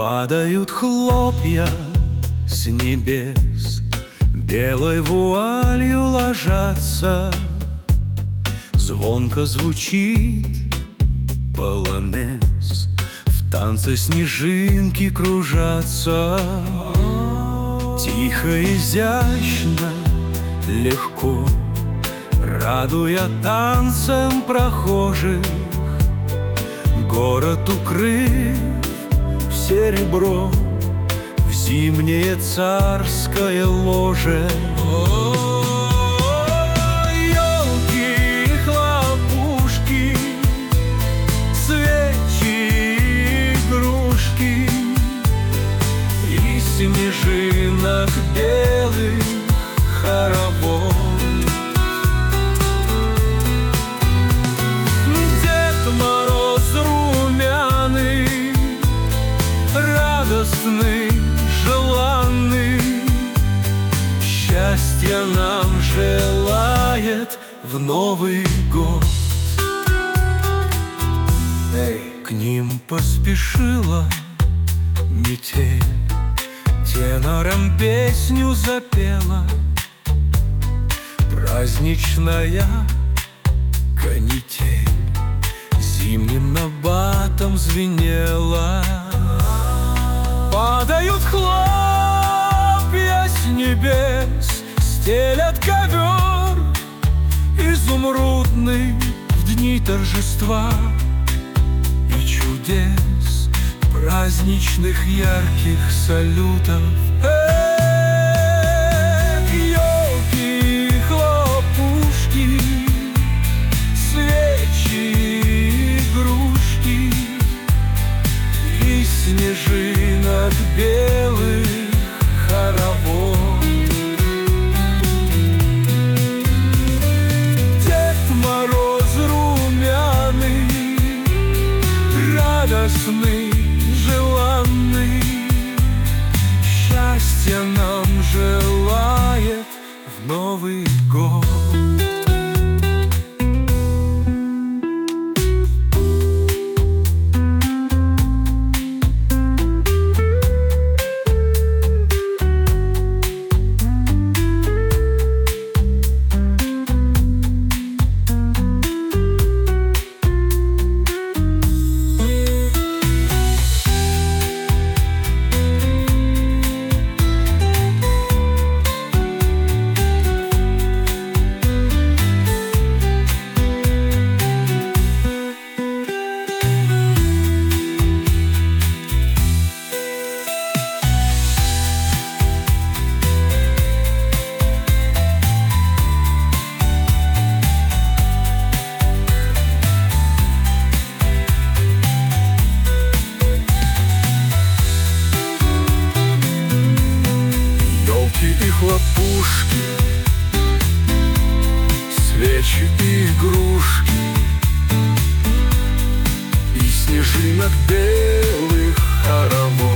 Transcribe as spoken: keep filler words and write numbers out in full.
Падают хлопья с небес, белой вуалью ложатся. Звонко звучит полонез, в танце снежинки кружатся. Тихо, изящно, легко, радуя танцем прохожих, город укрыв в серебро, в зимнее царское ложе. Елки и хлопушки, свечи, игрушки и снежинок белых хоровод. Радостный, желанный, счастья нам желает в Новый год. Эй! К ним поспешила метель, тенором песню запела. Праздничная канитель зимним набатом звенела. Падают хлопья с небес, стелят ковер изумрудный в дни торжества и чудес, праздничных ярких салютов. Эх, елки и хлопушки, свечи, игрушки и снежинок белых хоровод. Дед Мороз румяный, радостный, желанный, счастья нам желает в Новый год. Хлопушки, свечи и игрушки и снежинок белых хоровод.